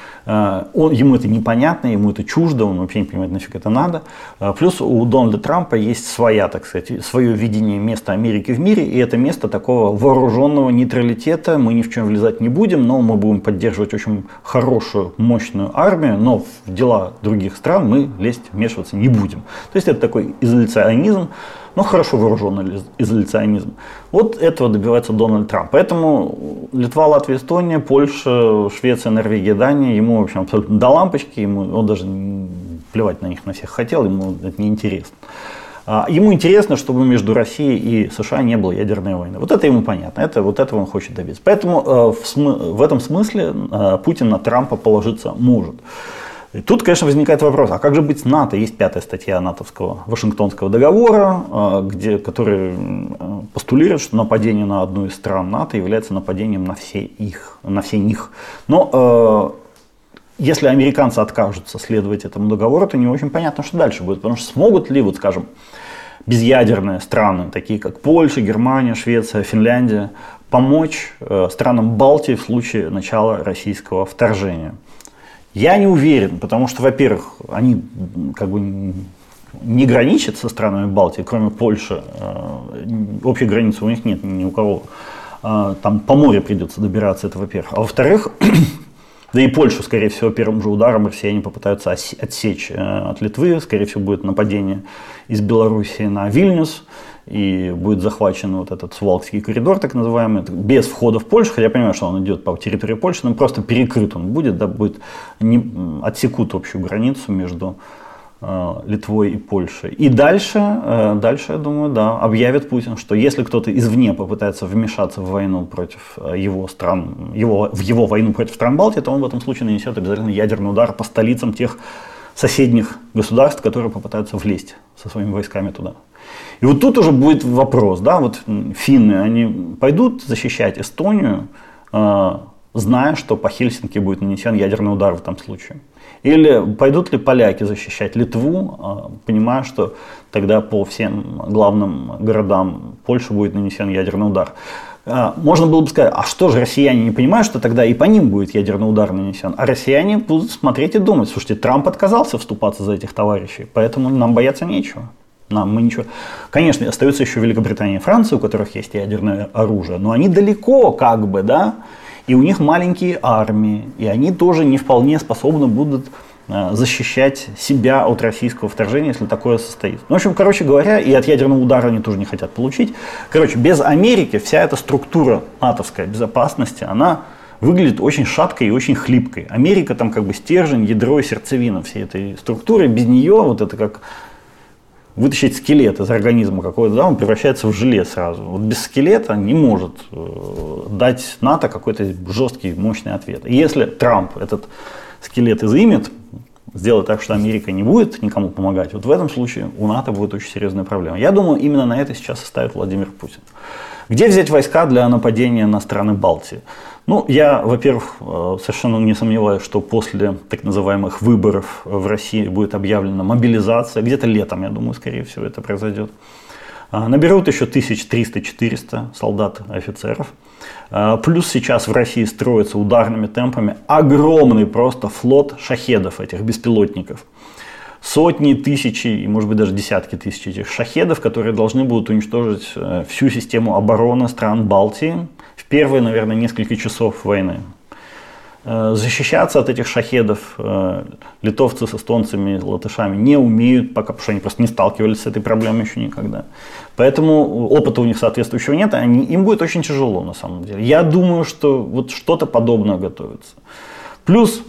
Он, ему это непонятно, ему это чуждо, он вообще не понимает, нафиг это надо. Плюс у Дональда Трампа есть своя, так сказать, свое видение места Америки в мире, и это место такого вооруженного нейтралитета. Мы ни в чем влезать не будем, но мы будем поддерживать очень хорошую, мощную армию, но в дела других стран мы лезть, вмешиваться не будем. То есть это такой изоляционизм, но хорошо вооруженный изоляционизм. Вот этого добивается Дональд Трамп. Поэтому Литва, Латвия, Эстония, Польша, Швеция, Норвегия, Дания, ему в общем абсолютно до лампочки, ему, он даже плевать на них на всех хотел, ему это не интересно. Ему интересно, чтобы между Россией и США не было ядерной войны. Вот это ему понятно, это, вот этого он хочет добиться. Поэтому в, смы- в этом смысле Путин на Трампа положиться может. И тут, конечно, возникает вопрос, а как же быть с НАТО? Есть пятая статья натовского Вашингтонского договора, где, который постулирует, что нападение на одну из стран НАТО является нападением на все их, на все них. Но э, если американцы откажутся следовать этому договору, то не очень понятно, что дальше будет. Потому что смогут ли, вот скажем, безъядерные страны, такие как Польша, Германия, Швеция, Финляндия, помочь э, странам Балтии в случае начала российского вторжения? Я не уверен, потому что, во-первых, они как бы не граничат со странами Балтии, кроме Польши. Общей границы у них нет ни у кого. Там по морю придется добираться, это во-первых. А во-вторых, Да и Польшу, скорее всего, первым же ударом россияне попытаются отсечь от Литвы. Скорее всего, будет нападение из Белоруссии на Вильнюс. И будет захвачен вот этот Сувалкский коридор, так называемый, без входа в Польшу. Хотя я понимаю, что он идет по территории Польши, но просто перекрыт он будет, да, будет не, отсекут общую границу между э, Литвой и Польшей. И дальше, э, дальше, я думаю, да, объявит Путин, что если кто-то извне попытается вмешаться в войну против его стран, его, в его войну против стран Балтии, то он в этом случае нанесет обязательно ядерный удар по столицам тех соседних государств, которые попытаются влезть со своими войсками туда. И вот тут уже будет вопрос, да, вот финны, они пойдут защищать Эстонию, э, зная, что по Хельсинки будет нанесен ядерный удар в этом случае? Или пойдут ли поляки защищать Литву, э, понимая, что тогда по всем главным городам Польши будет нанесен ядерный удар? Э, можно было бы сказать, а что же россияне не понимают, что тогда и по ним будет ядерный удар нанесен? А россияне будут смотреть и думать, слушайте, Трамп отказался вступаться за этих товарищей, поэтому нам бояться нечего. Нам мы ничего. Конечно, остаются еще Великобритания и Франция, у которых есть ядерное оружие, но они далеко, как бы, да, и у них маленькие армии, и они тоже не вполне способны будут э, защищать себя от российского вторжения, если такое состоится. Ну, в общем, короче говоря, и от ядерного удара они тоже не хотят получить. Короче, без Америки вся эта структура натовской безопасности, она выглядит очень шаткой и очень хлипкой. Америка там как бы стержень, ядро и сердцевина всей этой структуры. Без нее вот это как вытащить скелет из организма какого-то, да, он превращается в желе сразу. Вот без скелета не может э, дать НАТО какой-то жесткий, мощный ответ. И если Трамп этот скелет изымет, сделает так, что Америка не будет никому помогать, вот в этом случае у НАТО будет очень серьезная проблема. Я думаю, именно на это сейчас и ставит Владимир Путин. Где взять войска для нападения на страны Балтии? Ну, я, во-первых, совершенно не сомневаюсь, что после так называемых выборов в России будет объявлена мобилизация. Где-то летом, я думаю, скорее всего, это произойдет. Наберут еще тысяч триста-четыреста солдат и офицеров. Плюс сейчас в России строится ударными темпами огромный просто флот шахедов, этих беспилотников. Сотни, тысячи и, может быть, даже десятки тысяч этих шахедов, которые должны будут уничтожить всю систему обороны стран Балтии в первые, наверное, несколько часов войны. Защищаться от этих шахедов литовцы с эстонцами, латышами не умеют пока, потому что они просто не сталкивались с этой проблемой еще никогда. Поэтому опыта у них соответствующего нет, они, им будет очень тяжело на самом деле. Я думаю, что вот что-то подобное готовится. Плюс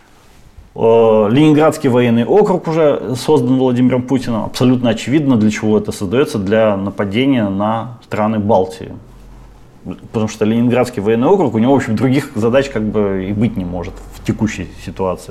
Ленинградский военный округ уже создан Владимиром Путиным. Абсолютно очевидно, для чего это создается, для нападения на страны Балтии. Потому что Ленинградский военный округ, у него, в общем, других задач как бы и быть не может в текущей ситуации.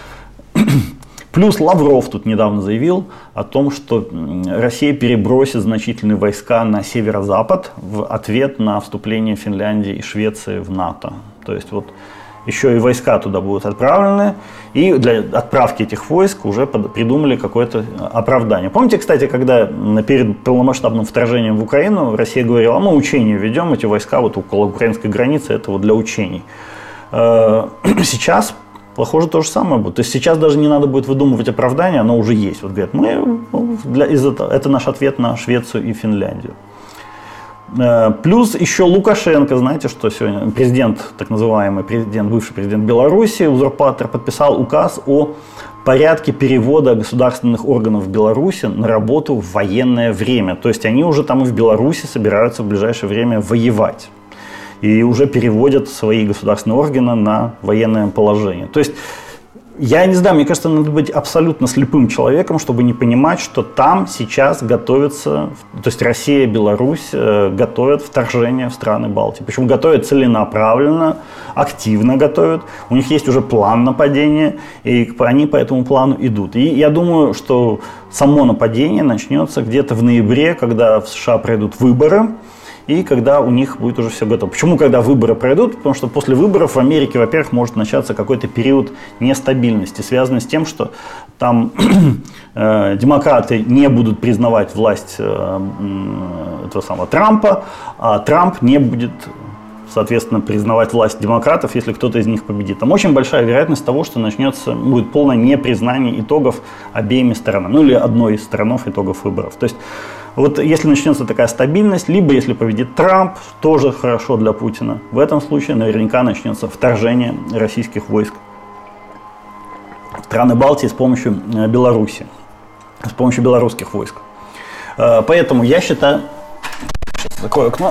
Плюс Лавров тут недавно заявил о том, что Россия перебросит значительные войска на северо-запад в ответ на вступление Финляндии и Швеции в НАТО. То есть вот еще и войска туда будут отправлены, и для отправки этих войск уже придумали какое-то оправдание. Помните, кстати, когда перед полномасштабным вторжением в Украину Россия говорила, мы учения ведем, эти войска вот около украинской границы, это вот для учений. Сейчас, похоже, то же самое будет. То есть сейчас даже не надо будет выдумывать оправдание, оно уже есть. Вот говорят, мы, для, из этого, это наш ответ на Швецию и Финляндию. Плюс еще Лукашенко, знаете, что сегодня президент, так называемый президент, бывший президент Беларуси, узурпатор, подписал указ о порядке перевода государственных органов Беларуси на работу в военное время. То есть они уже там и в Беларуси собираются в ближайшее время воевать. И уже переводят свои государственные органы на военное положение. То есть, я не знаю, мне кажется, надо быть абсолютно слепым человеком, чтобы не понимать, что там сейчас готовится, то есть Россия и Беларусь э, готовят вторжение в страны Балтии. Причем готовят целенаправленно, активно готовят. У них есть уже план нападения, и они по этому плану идут. И я думаю, что само нападение начнется где-то в ноябре, когда в США пройдут выборы. И когда у них будет уже все готово. Почему, когда выборы пройдут? Потому что после выборов в Америке, во-первых, может начаться какой-то период нестабильности, связанный с тем, что там э, демократы не будут признавать власть э, этого самого Трампа, а Трамп не будет, соответственно, признавать власть демократов, если кто-то из них победит. Там очень большая вероятность того, что начнется, будет полное непризнание итогов обеими сторонами, ну или одной из сторон итогов выборов. То есть Вот если начнется такая стабильность, либо если победит Трамп, тоже хорошо для Путина. В этом случае наверняка начнется вторжение российских войск в страны Балтии с помощью Беларуси, с помощью белорусских войск. Поэтому я считаю... Сейчас закрою окно.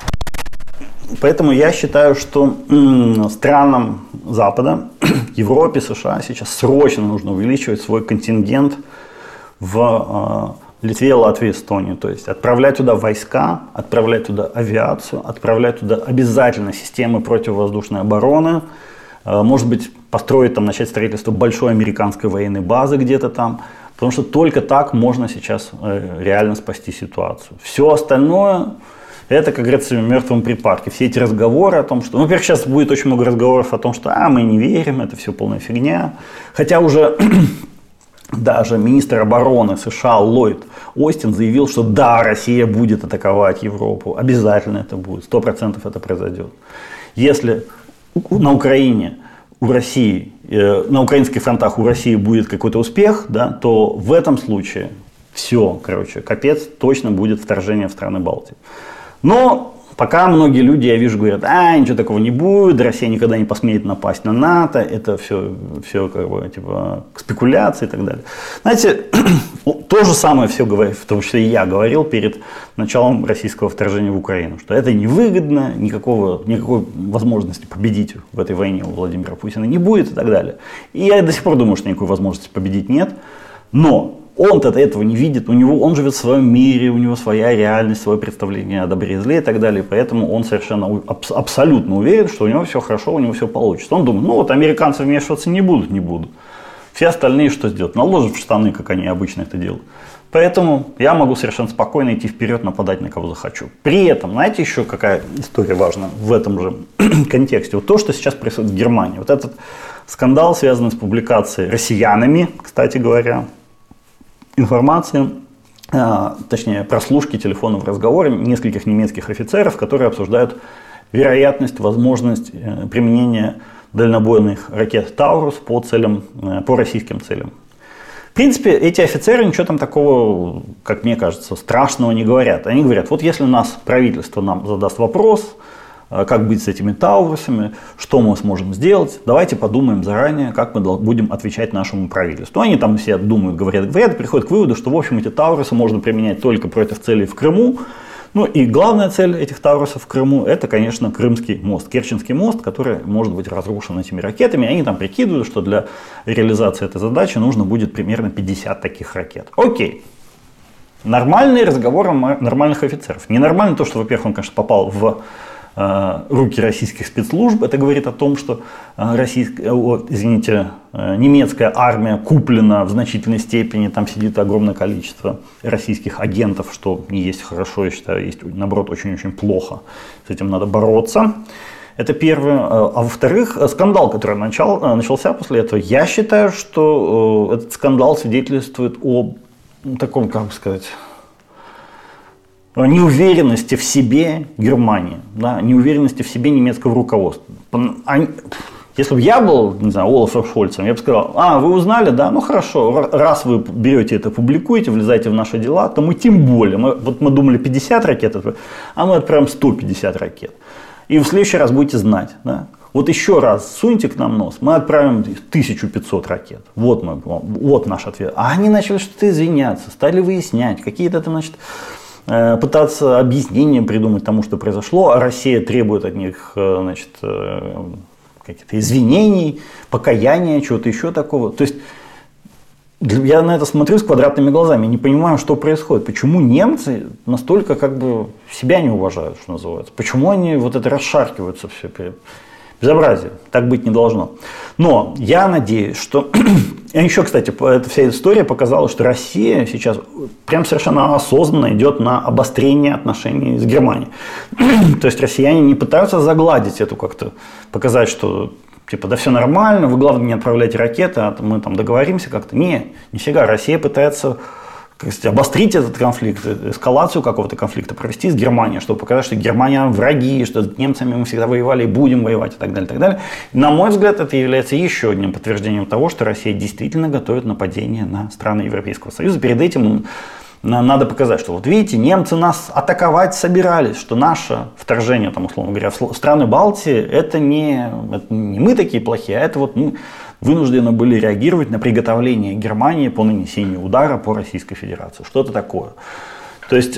Поэтому я считаю, что м, странам Запада, Европе, США сейчас срочно нужно увеличивать свой контингент в э, Литве, Латвии, Эстонии. То есть отправлять туда войска, отправлять туда авиацию, отправлять туда обязательно системы противовоздушной обороны. Э, может быть, построить там, начать строительство большой американской военной базы где-то там. Потому что только так можно сейчас э, реально спасти ситуацию. Все остальное... Это, как говорится, в мертвом припадке. Все эти разговоры о том, что... Ну, во-первых, сейчас будет очень много разговоров о том, что а, мы не верим, это все полная фигня. Хотя уже даже министр обороны США Ллойд Остин заявил, что да, Россия будет атаковать Европу. Обязательно это будет. Сто процентов это произойдет. Если на Украине у России, э, на украинских фронтах у России будет какой-то успех, да, то в этом случае все, короче, капец, точно будет вторжение в страны Балтии. Но пока многие люди, я вижу, говорят, а, ничего такого не будет, Россия никогда не посмеет напасть на НАТО, это все, все как бы, типа, спекуляции и так далее. Знаете, то же самое все говорит, в том числе и я говорил перед началом российского вторжения в Украину, что это невыгодно, никакого, никакой возможности победить в этой войне у Владимира Путина не будет и так далее. И я до сих пор думаю, что никакой возможности победить нет, но... Он-то этого не видит, у него, он живет в своем мире, у него своя реальность, свое представление о добре и зле и так далее. Поэтому он совершенно аб- абсолютно уверен, что у него все хорошо, у него все получится. Он думает, ну вот американцы вмешиваться не будут, не будут. Все остальные что сделают? Наложат в штаны, как они обычно это делают. Поэтому я могу совершенно спокойно идти вперед, нападать на кого захочу. При этом, знаете, еще какая история важна в этом же контексте? Вот то, что сейчас происходит в Германии. Вот этот скандал, связанный с публикацией россиянами, кстати говоря, информации, э, точнее прослушки телефонов разговора нескольких немецких офицеров, которые обсуждают вероятность, возможность э, применения дальнобойных ракет «Таурус» по целям, э, по российским целям. В принципе, эти офицеры ничего там такого, как мне кажется, страшного не говорят. Они говорят, вот если нас правительство нам задаст вопрос, как быть с этими таурусами, что мы сможем сделать, давайте подумаем заранее, как мы будем отвечать нашему правительству. Они там все думают, говорят, говорят, и приходят к выводу, что в общем эти таурусы можно применять только против целей в Крыму. Ну и главная цель этих таурусов в Крыму, это, конечно, Крымский мост, Керченский мост, который может быть разрушен этими ракетами. Они там прикидывают, что для реализации этой задачи нужно будет примерно пятьдесят таких ракет. Окей. Нормальный разговор нормальных офицеров. Ненормально то, что, во-первых, он, конечно, попал в руки российских спецслужб. Это говорит о том, что российская, извините, немецкая армия куплена в значительной степени, там сидит огромное количество российских агентов, что не есть хорошо, я считаю, есть наоборот очень-очень плохо. С этим надо бороться. Это первое. А во-вторых, скандал, который начал, начался после этого, я считаю, что этот скандал свидетельствует о таком, как бы сказать, неуверенности в себе Германии, да, неуверенности в себе немецкого руководства. Они, если бы я был, не знаю, Олафом Шольцем, я бы сказал, а, вы узнали, да, ну хорошо, раз вы берете это, публикуете, влезаете в наши дела, то мы тем более, мы, вот мы думали пятьдесят ракет, а мы отправим сто пятьдесят ракет. И в следующий раз будете знать, да. Вот еще раз суньте к нам нос, мы отправим тысячу пятьсот ракет. Вот, мы, вот наш ответ. А они начали что-то извиняться, стали выяснять, какие-то там, значит, пытаться объяснение придумать тому, что произошло, а Россия требует от них, значит, каких-то извинений, покаяния, чего-то еще такого. То есть я на это смотрю с квадратными глазами, не понимаю, что происходит. Почему немцы настолько как бы себя не уважают, что называется? Почему они вот это расшаркиваются все? Безобразие. Так быть не должно. Но я надеюсь, что... Еще, кстати, эта вся история показала, что Россия сейчас прям совершенно осознанно идет на обострение отношений с Германией. То есть россияне не пытаются загладить эту как-то, показать, что типа да все нормально, вы главное не отправляйте ракеты, а мы там договоримся как-то. Не, нифига, Россия пытается... Как сказать, обострить этот конфликт, эскалацию какого-то конфликта провести с Германией, чтобы показать, что Германия враги, что с немцами мы всегда воевали и будем воевать и так далее, и так далее. И, на мой взгляд, это является еще одним подтверждением того, что Россия действительно готовит нападение на страны Европейского Союза. Перед этим надо показать, что вот видите, немцы нас атаковать собирались, что наше вторжение, там, условно говоря, в страны Балтии, это не, это не мы такие плохие, а это вот мы вынуждены были реагировать на приготовление Германии по нанесению удара по Российской Федерации. Что-то такое. То есть,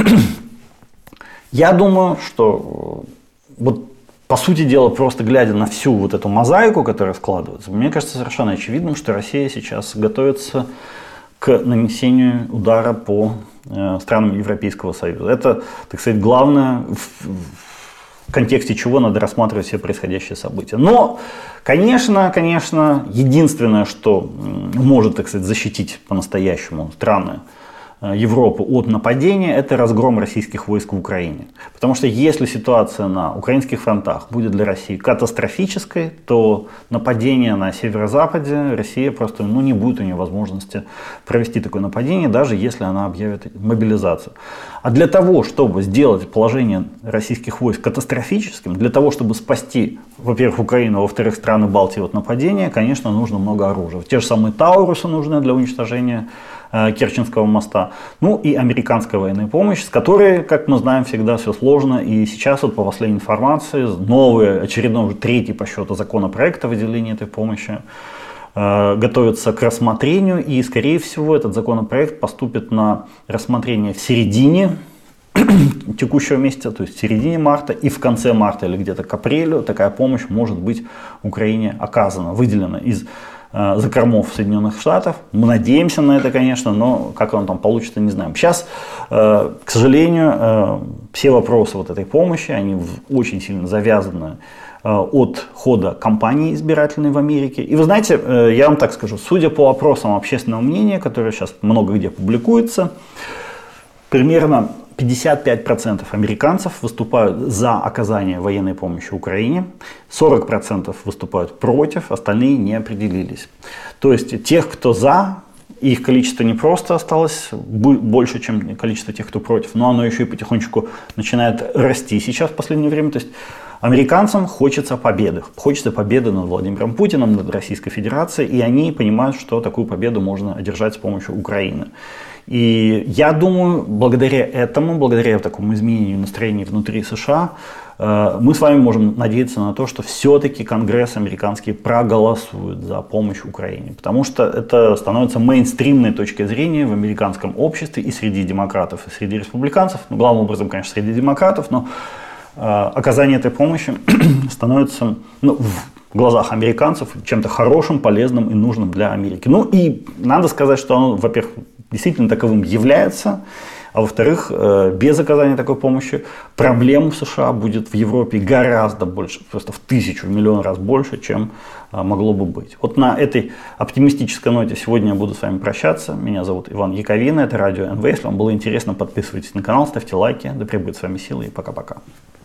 я думаю, что вот по сути дела, просто глядя на всю вот эту мозаику, которая складывается, мне кажется совершенно очевидным, что Россия сейчас готовится к нанесению удара по э, странам Европейского Союза. Это, так сказать, главное, в, в контексте чего надо рассматривать все происходящие события. Но, конечно, конечно, единственное, что может, так сказать, защитить по-настоящему страны Европы от нападения, это разгром российских войск в Украине. Потому что если ситуация на украинских фронтах будет для России катастрофической, то нападение на северо-западе Россия просто ну, не будет у нее возможности провести такое нападение, даже если она объявит мобилизацию. А для того, чтобы сделать положение российских войск катастрофическим, для того, чтобы спасти, во-первых, Украину, а во-вторых, страны Балтии от нападения, конечно, нужно много оружия. Те же самые Таурусы нужны для уничтожения Керченского моста, ну и американская военная помощь, с которой, как мы знаем, всегда все сложно. И сейчас, вот, по последней информации, новый, очередной, уже третий по счету законопроект о выделении этой помощи э, готовится к рассмотрению. И, скорее всего, этот законопроект поступит на рассмотрение в середине текущего месяца, то есть в середине марта, и в конце марта или где-то к апрелю такая помощь может быть Украине оказана, выделена из закормов Соединенных Штатов. Мы надеемся на это, конечно, но как оно там получится, не знаем. Сейчас, к сожалению, все вопросы вот этой помощи, они очень сильно завязаны от хода кампании избирательной в Америке. И вы знаете, я вам так скажу, судя по опросам общественного мнения, которые сейчас много где публикуются, примерно пятьдесят пять процентов американцев выступают за оказание военной помощи Украине, сорок процентов выступают против, остальные не определились. То есть тех, кто за, их количество не просто осталось больше, чем количество тех, кто против, но оно еще и потихонечку начинает расти сейчас в последнее время. То есть американцам хочется победы. Хочется победы над Владимиром Путиным, над Российской Федерацией, и они понимают, что такую победу можно одержать с помощью Украины. И я думаю, благодаря этому, благодаря такому изменению настроения внутри США, мы с вами можем надеяться на то, что все-таки Конгресс американский проголосует за помощь Украине. Потому что это становится мейнстримной точкой зрения в американском обществе и среди демократов, и среди республиканцев. Ну, главным образом, конечно, среди демократов, но э, оказание этой помощи становится ну, в глазах американцев чем-то хорошим, полезным и нужным для Америки. Ну и надо сказать, что оно, во-первых, действительно таковым является, а во-вторых, без оказания такой помощи проблем в США будет в Европе гораздо больше, просто в тысячу, в миллион раз больше, чем могло бы быть. Вот на этой оптимистической ноте сегодня я буду с вами прощаться. Меня зовут Иван Яковина, это радио эн вэ. Если вам было интересно, подписывайтесь на канал, ставьте лайки. Да пребудет с вами сила и пока-пока.